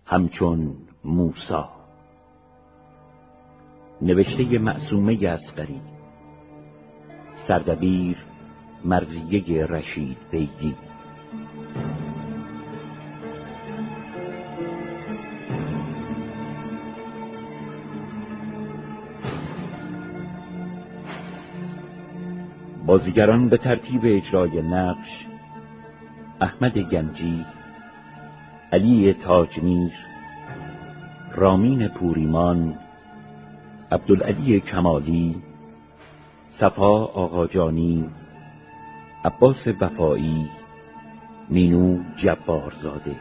همچون موسی. نوشته معصومه اصغری، سردبیر مرضیه رشید بیگی. بازیگران به ترتیب اجرای نقش: احمد گنجی، علی تاجمیر، رامین پوریمان، عبدالعلی کمالی، صفا آقاجانی، عباس وفایی، مینو جبارزاده.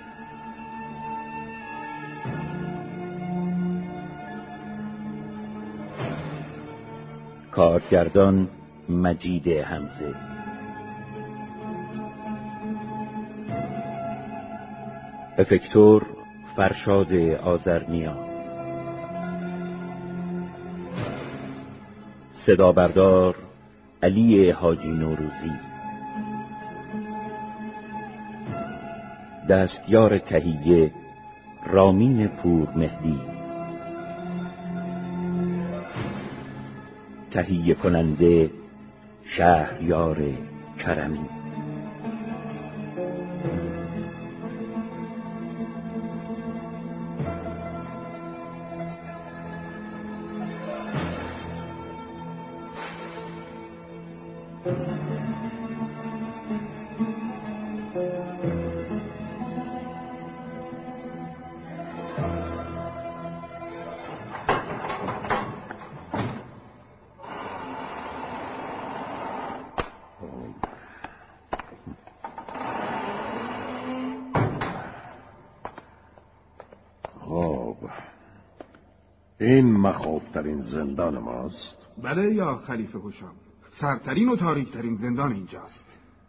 کارگردان مجید حمزه. افکتور فرشاد آذرنیا. صدا بردار علی حاجی نوروزی. دستیار تهیه رامین پور مهدی. تهیه کننده شهریار کرمی. این مخوفترین زندان ماست؟ بله یا خلیفه هوشام، سرترین و تاریکترین زندان اینجاست.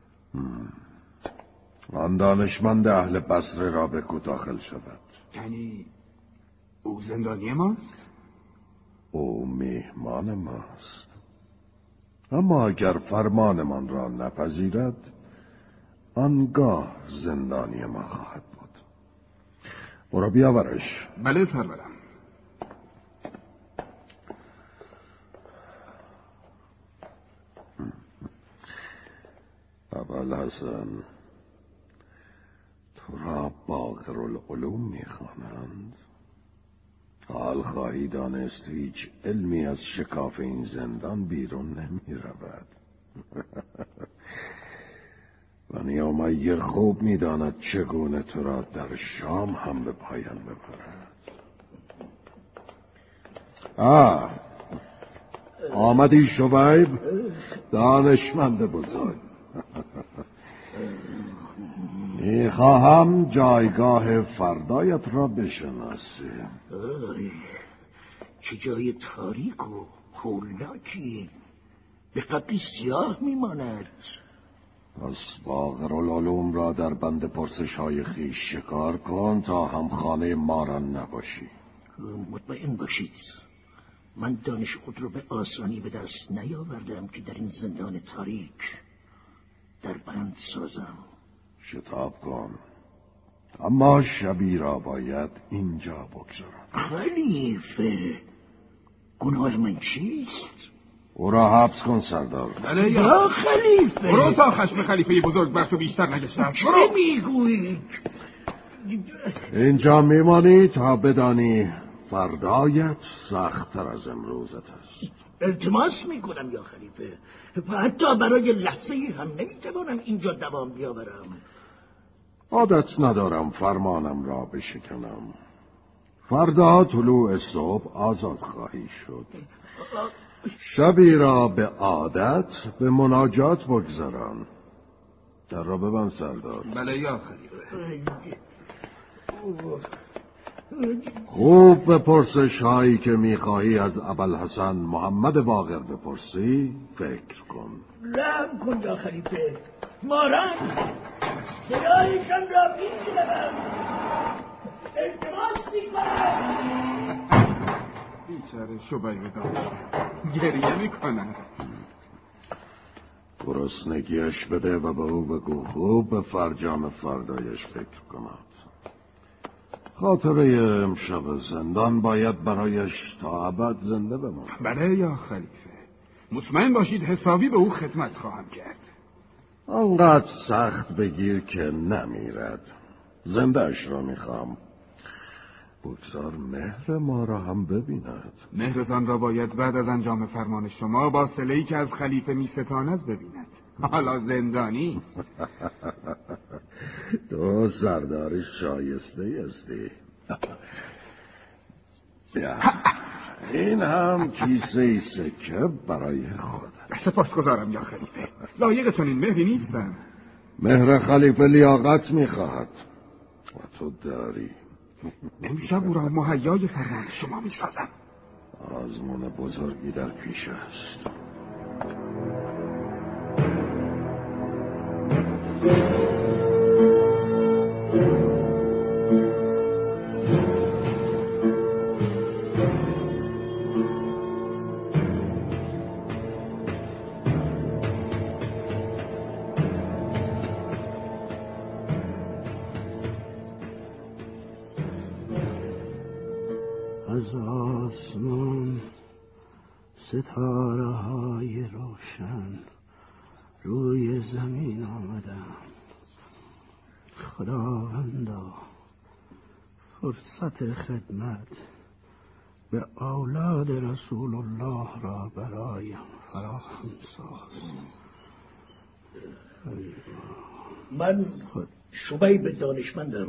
آن دانشمند اهل بصره را بگو داخل شود. یعنی او زندانی ماست؟ او میهمان ماست، اما اگر فرمانمان را نپذیرد آنگاه زندانی ما خواهد بود. برو بیاورش. بله سرورم. ابوالحسن، تو را باقرالعلوم میخوانند؟ حال خواهی دانست هیچ علمی از شکاف این زندان بیرون نمی رود. و نیامی خوب میداند چگونه تو را در شام هم به پایان ببرد. آمدی شبیب، دانشمند بزرگ. میخواهم جایگاه فردایت را بشناسی. چه جای تاریک و هولناکی، به قبری سیاه میماند. پس باقرالعلوم را در بند پرسش های خویش شکار کن تا هم خانه ما را نباشی. مطمئن باشید من دانش خود رو به آسانی به دست نیاوردم که در این زندان تاریک در بند سازم. شتاب کن، اما شبی را باید اینجا بگذارم. خلیفه، گناه من چیست؟ او را حبس کن سردار. بله یا خلیفه. برو تا خشم خلیفه بزرگ بر تو بیشتر نگشتم. چه میگویی؟ اینجا میمانی تا بدانی فردایت سخت‌تر از امروزت است. التماس میکنم یا خلیفه، حتی برای لحظه‌ای هم نمیتوانم اینجا دوام بیاورم. عادت ندارم فرمانم را بشکنم. فردا طلوع صبح آزاد خواهی شد. شبی را به عادت به مناجات بگذارم. در را ببند سردار. بله یا خلیفه. خوب به پرسش هایی که میخواهی از ابوالحسن محمد باقر بپرسی فکر کن. رحم کن یا خلیفه، مارن صدایشان را میشنوم، التماس میکنم. بیچاره شبیب دانشمند گریه میکنه. گرسنگیش بده و به او بگو خوب به فرجام فردایش فکر کند. خاطره امشب زندان باید برایش تا ابد زنده بماند. بله یا خلیفه، مطمئن باشید حسابی به او خدمت خواهم کرد. آنقدر سخت بگیر که نمیرد. زندهش را میخوام. بگذار مهر ما را هم ببیند. مهرزان را باید بعد از انجام فرمان شما با صله‌ای که از خلیفه میستاند ببیند. حالا زندانی. تو سردار شایسته هستی. این هم کیسه سکه برای خودت. سپاسگزارم یا خلیفه، لایق چنین مهری نیستم. مهر خلیفه لیاقت میخواهد و تو داری. امشب او را مهیای فرمان شما میسازم. آزمون بزرگی در پیش است. از آسمان ستاره های روشن روی زمین آمدم. خداوندا فرصت خدمت به اولاد رسول الله را برایم فراهم ساز. من شبیب دانشمندم،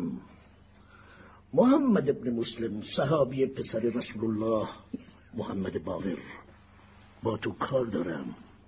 محمد ابن مسلم، صحابی پسر رسول الله محمد باقر. با تو کار دارم.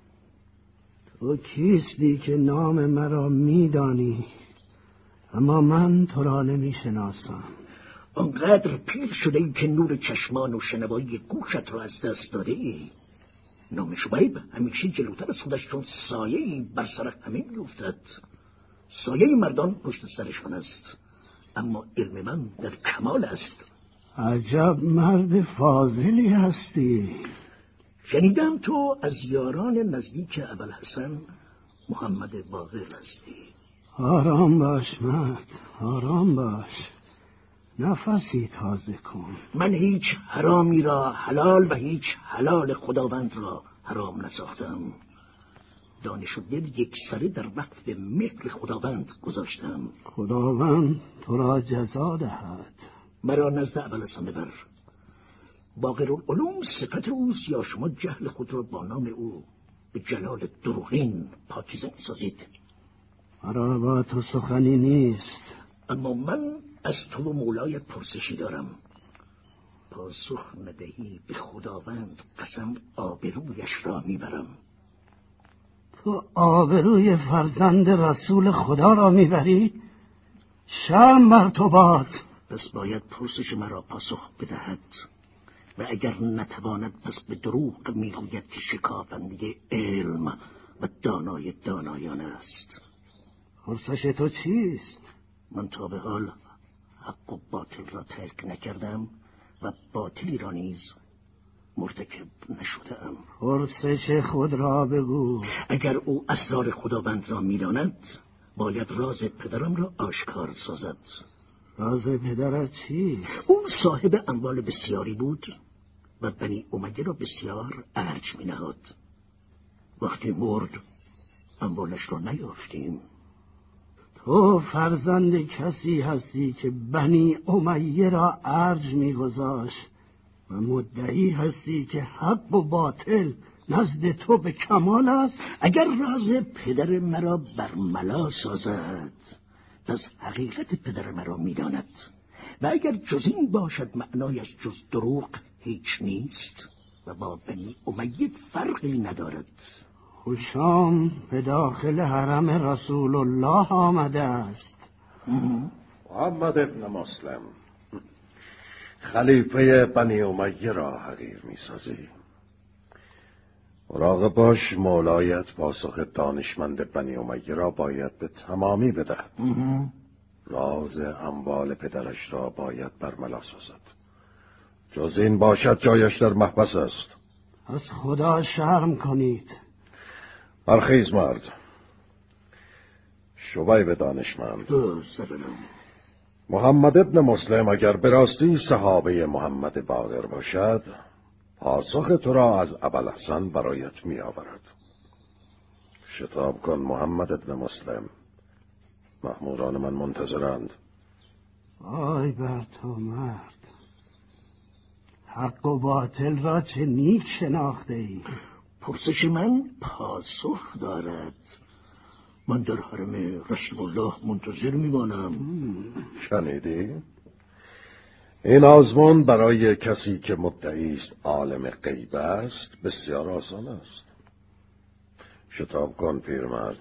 تو کیستی که نام مرا میدانی اما من تو را نمیشناسم؟ آنقدر پیر شده ای که نور چشمان و شنوایی گوشت را از دست داده ای. نام شبیب همیشه جلوتر از خودش چون سایه‌ای بر سر همه میافتد. سایه مردان پشت سرشان است، اما علم من در کمال است. عجب مرد فاضلی هستی. شنیدم تو از یاران نزدیک ابوالحسن محمد باقر هستی. آرام باش مرد، آرام باش. نفسی تازه کن. من هیچ حرامی را حلال و هیچ حلال خداوند را حرام نساختم. دانش و دل یک سره در وقت به مهر خداوند گذاشتم. خداوند تو را جزا دهد. مرا نزد ابوالحسن ببر. باقرالعلوم صفت اوست یا شما جهل خود را با نام او به جلال دروغین پاکیزه سازید؟ مرا با تو سخنی نیست. اما من از تو و مولایت پرسشی دارم. پاسخ ندهی به خداوند قسم آبرویش را میبرم. تو آبروی فرزند رسول خدا را میبری؟ شرم بر تو باد. پس باید پرسش مرا پاسخ بدهد و اگر نتواند پس به دروغ میگوید که شکافنده علم و دانای دانایان است. پرسش تو چیست؟ من تا به حال حق و باطل را ترک نکردم و باطلی را نیز مرتکب نشدم. پرسش خود را بگو. اگر او اسرار خداوند را میداند باید راز پدرم را آشکار سازد. راز پدرت چیست؟ او صاحب اموال بسیاری بود و بنی امیه را بسیار ارج می نهاد. وقتی مرد اموالش را نیافتیم. تو فرزند کسی هستی که بنی امیه را ارج می گذاشت و مدعی هستی که حق و باطل نزد تو به کمال است. اگر راز پدر مرا برملا سازد پس حقیقت پدر مرا میداند و اگر جز این باشد معنایش جز دروغ هیچ نیست و با بنی امیه فرقی ندارد. هشام به داخل حرم رسول الله آمده است. محمد ابن مسلم، خلیفه بنی امیه را حقیر می‌سازی. مراقب باش مولایت پاسخ دانشمند بنی امیه را باید به تمامی بدهد. راز اموال پدرش را باید برملا سازد. جز این باشد جایش در محبس است. از خدا شرم کنید. برخیز مرد. شبیب دانشمند، محمد ابن مسلم اگر به راستی صحابه محمد باقر باشد، پاسخ تو را از ابوالحسن برایت می آورد. شتاب کن محمد ابن مسلم، مأموران من منتظرند. آی بر تو مرد، حق و باطل را چه نیک شناخته ای. پرسش من پاسخ دارد. من در حرم رسول الله منتظر میمانم. شنیدی؟ این آزمون برای کسی که مدعی است عالم غیب است بسیار آسان است. شتاب کن پیرمرد.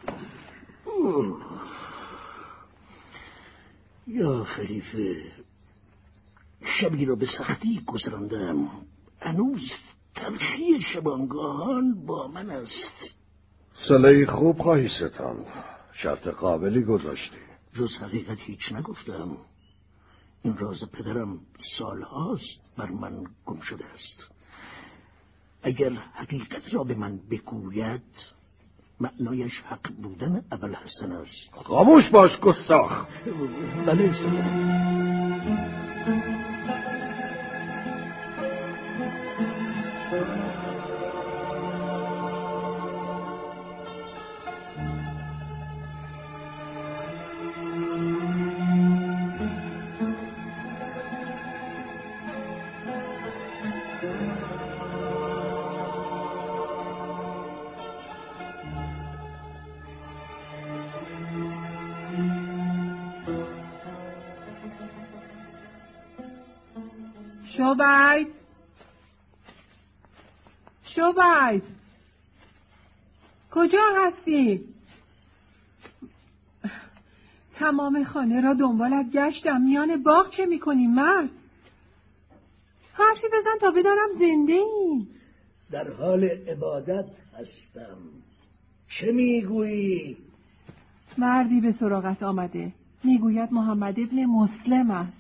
یا خلیفه، شبی را به سختی گذراندم. هنوز تلخی شبانگاهان با من است. صله‌ای خوب خواهی ستاند. شرط قابلی گذاشتی. جز حقیقت هیچ نگفتم. این راز پدرم سالهاست بر من گم شده است. اگر حقیقت را به من بگوید، معنایش حق بودن ابوالحسن است. خاموش باش گستاخ. بله سلام. شوبایز کجا هستی؟ تمام خانه را دنبالت گشتم. میان باغ چه میکنی مرد؟ حرفی بزن تا بدانم زنده ای. در حال عبادت هستم. چه میگویی؟ مردی به سراغت آمده، میگوید محمد ابن مسلم است.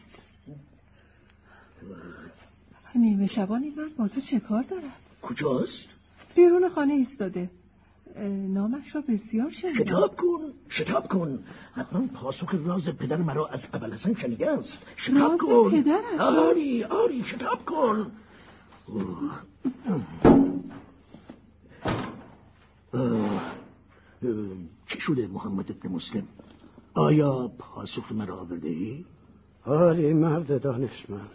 نیمه شبان این مرد با تو چه کار دارد؟ کجاست؟ بیرون خانه ایستاده. نامش را بسیار شنیدم. شتاب کن. حتما پاسخ راز پدر مرا از ابوالحسن شنیده است. شتاب راز کن. پدرت؟ آری شتاب کن. چه شده محمد ابن مسلم؟ آیا پاسخ مرا آورده ای؟ آری مرد دانشمند،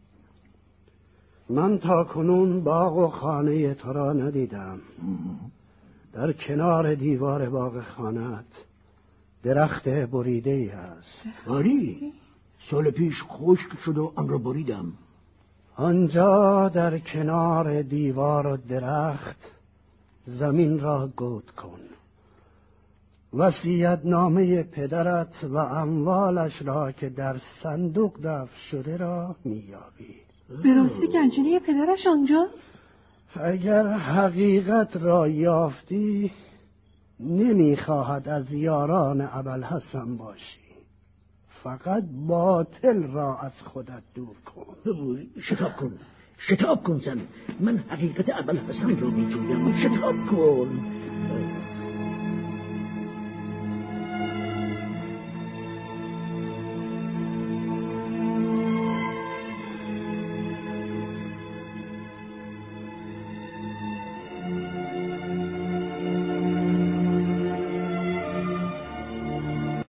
من تا کنون باغ و خانه تو را ندیدم. در کنار دیوار باغ خانه‌ات درخت بریده ای هست. آری، سال پیش خشک شد و آن را بریدم. آنجا در کنار دیوار و درخت زمین را گود کن. وصیت نامه پدرت و اموالش را که در صندوق دفن شده را میابی. به راستی گنجینه پدرش آنجاست؟ اگر حقیقت را یافتی نمیخواهد از یاران ابوالحسن باشی. فقط باطل را از خودت دور کن. شتاب کن زن. من حقیقت ابوالحسن را میجویم. شتاب کن.